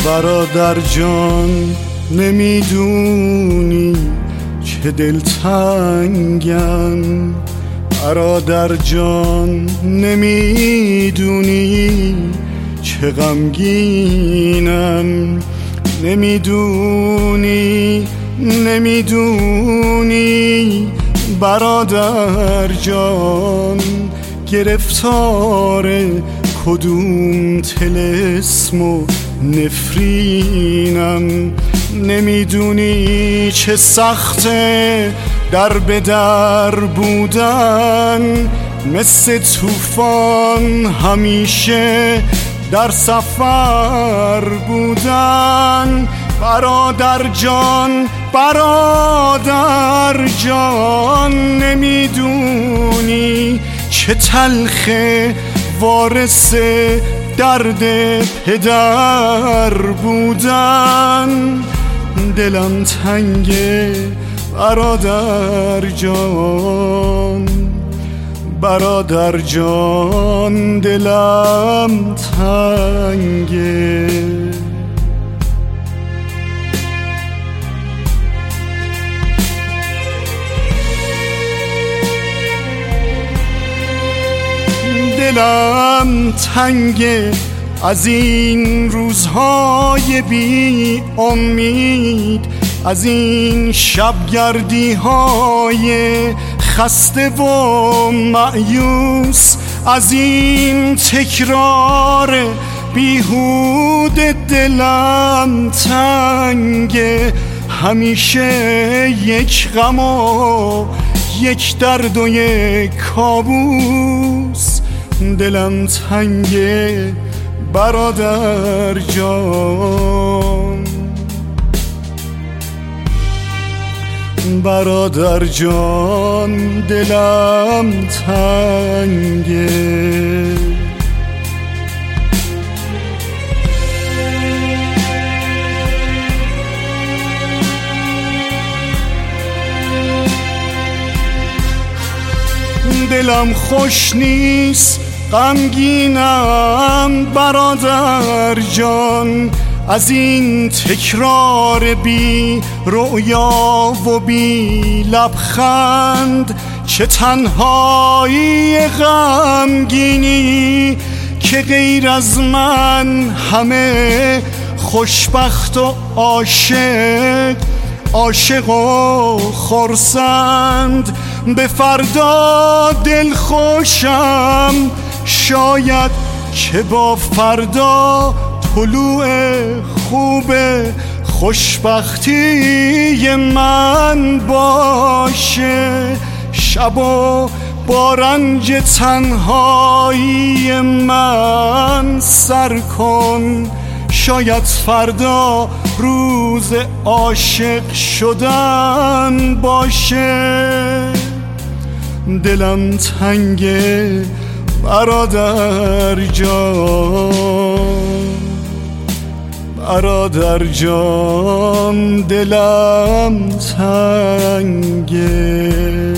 برادر جان نمیدونی چه دلتنگم، برادر جان نمیدونی چه غمگینم، نمیدونی برادر جان گرفتار کدوم طلسم و نفرینم، نمیدونی چه سخته در به در بودن، مثل طوفان همیشه در سفر بودن. برادر جان نمیدونی چه تلخه وارث درد پدر بودن، دلم تنگه برادر جان دلم تنگه. دلم تنگه از این روزهای بی امید، از این شبگردی های خسته و مایوس، از این تکرار بیهود دلم تنگه. همیشه یک غم و یک درد و یک کابوس، دلم تنگه برادر جان دلم تنگه. دلم خوش نیست غمگینم برادر جان، از این تکرار بی رؤیا و بی لبخند. چه تنهایی غمگینی که غیر از من همه خوشبخت و عاشق و خرسند. به فردا دل خوشم شاید که با فردا طلوع خوب خوشبختی من باشه. شب و با رنج تنهایی من سر کن، شاید فردا روز عاشق شدن باشه. دلم تنگه برادر جان دلم تنگه.